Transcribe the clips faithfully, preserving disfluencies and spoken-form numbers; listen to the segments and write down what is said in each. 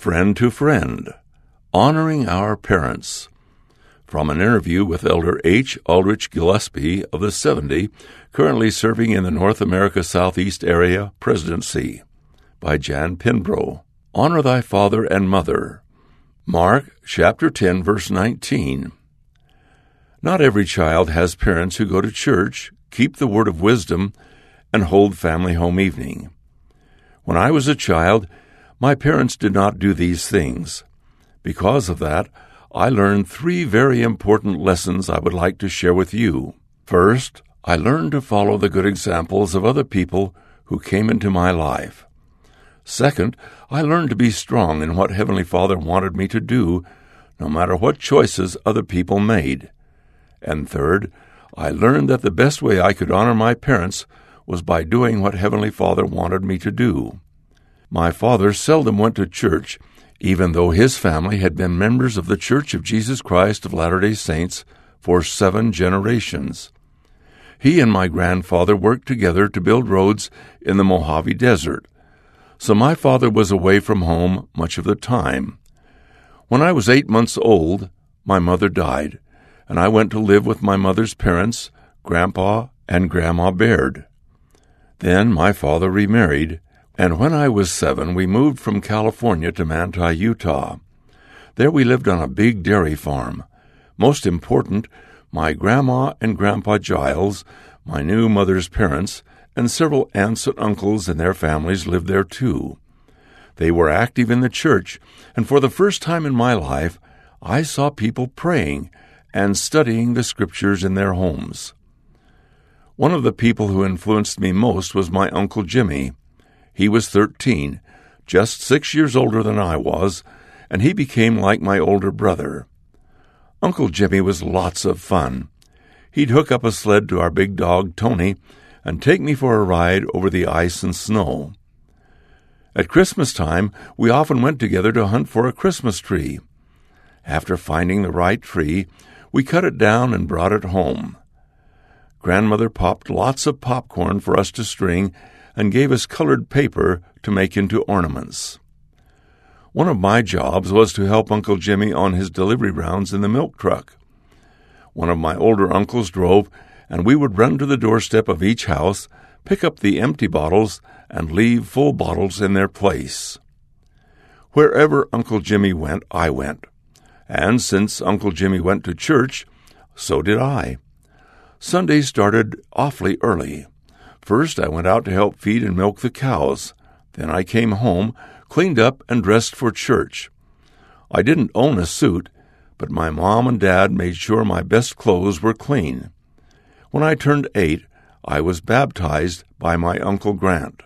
Friend to Friend, Honoring Our Parents. From an interview with Elder H. Aldrich Gillespie of the seventy, currently serving in the North America Southeast Area Presidency, by Jan Pinbro. Honor thy father and mother. Mark chapter ten, verse nineteen. Not every child has parents who go to church, keep the word of wisdom, and hold family home evening. When I was a child, my parents did not do these things. Because of that, I learned three very important lessons I would like to share with you. First, I learned to follow the good examples of other people who came into my life. Second, I learned to be strong in what Heavenly Father wanted me to do, no matter what choices other people made. And third, I learned that the best way I could honor my parents was by doing what Heavenly Father wanted me to do. My father seldom went to church, even though his family had been members of the Church of Jesus Christ of Latter-day Saints for seven generations. He and my grandfather worked together to build roads in the Mojave Desert, so my father was away from home much of the time. When I was eight months old, my mother died, and I went to live with my mother's parents, Grandpa and Grandma Baird. Then my father remarried, and when I was seven, we moved from California to Manti, Utah. There we lived on a big dairy farm. Most important, my grandma and Grandpa Giles, my new mother's parents, and several aunts and uncles and their families lived there too. They were active in the church, and for the first time in my life, I saw people praying and studying the Scriptures in their homes. One of the people who influenced me most was my Uncle Jimmy. He was thirteen, just six years older than I was, and he became like my older brother. Uncle Jimmy was lots of fun. He'd hook up a sled to our big dog, Tony, and take me for a ride over the ice and snow. At Christmas time, we often went together to hunt for a Christmas tree. After finding the right tree, we cut it down and brought it home. Grandmother popped lots of popcorn for us to string and gave us colored paper to make into ornaments. One of my jobs was to help Uncle Jimmy on his delivery rounds in the milk truck. One of my older uncles drove, and we would run to the doorstep of each house, pick up the empty bottles, and leave full bottles in their place. Wherever Uncle Jimmy went, I went. And since Uncle Jimmy went to church, so did I. Sunday started awfully early. First, I went out to help feed and milk the cows. Then I came home, cleaned up, and dressed for church. I didn't own a suit, but my mom and dad made sure my best clothes were clean. When I turned eight, I was baptized by my Uncle Grant.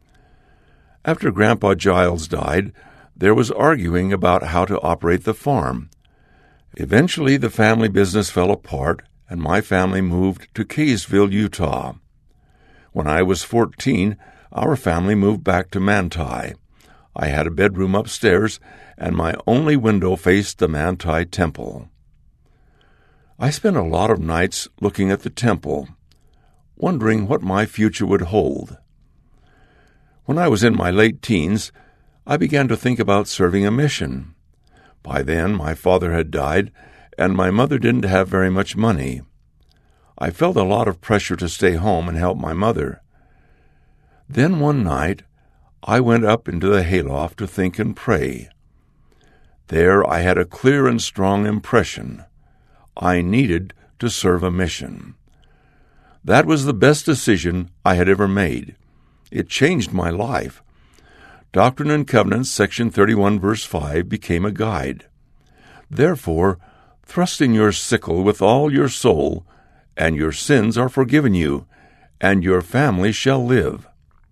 After Grandpa Giles died, there was arguing about how to operate the farm. Eventually, the family business fell apart, and my family moved to Kaysville, Utah. When I was fourteen, our family moved back to Manti. I had a bedroom upstairs, and my only window faced the Manti Temple. I spent a lot of nights looking at the temple, wondering what my future would hold. When I was in my late teens, I began to think about serving a mission. By then, my father had died, and my mother didn't have very much money. I felt a lot of pressure to stay home and help my mother. Then one night, I went up into the hayloft to think and pray. There I had a clear and strong impression. I needed to serve a mission. That was the best decision I had ever made. It changed my life. Doctrine and Covenants, section thirty-one, verse five, became a guide. Therefore, thrust in your sickle with all your soul, and your sins are forgiven you, and your family shall live.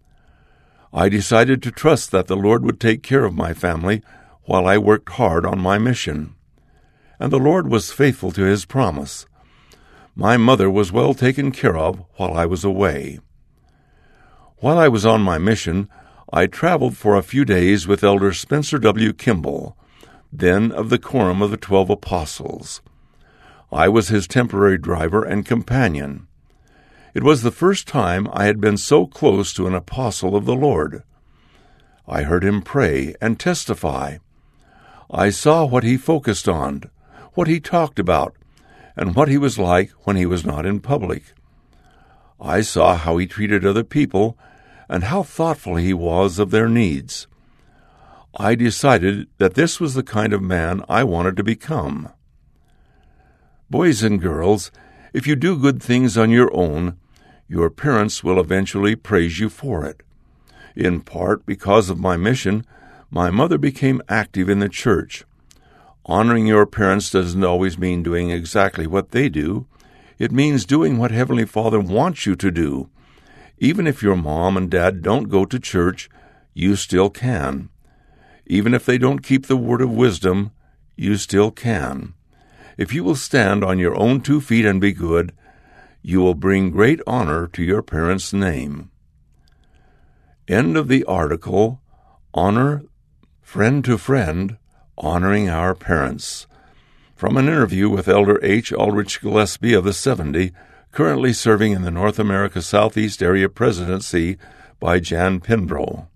I decided to trust that the Lord would take care of my family while I worked hard on my mission. And the Lord was faithful to His promise. My mother was well taken care of while I was away. While I was on my mission, I traveled for a few days with Elder Spencer W. Kimball, then of the Quorum of the Twelve Apostles. I was his temporary driver and companion. It was the first time I had been so close to an apostle of the Lord. I heard him pray and testify, I saw what he focused on, what he talked about, and what he was like when he was not in public. I saw how he treated other people and how thoughtful he was of their needs. I decided that this was the kind of man I wanted to become. Boys and girls, if you do good things on your own, your parents will eventually praise you for it. In part because of my mission, my mother became active in the church. Honoring your parents doesn't always mean doing exactly what they do. It means doing what Heavenly Father wants you to do. Even if your mom and dad don't go to church, you still can. Even if they don't keep the word of wisdom, you still can. If you will stand on your own two feet and be good, you will bring great honor to your parents' name. End of the article, Honor, Friend to Friend, Honoring Our Parents. From an interview with Elder H. Aldrich Gillespie of the seventy, currently serving in the North America Southeast Area Presidency by Jan Pinbro.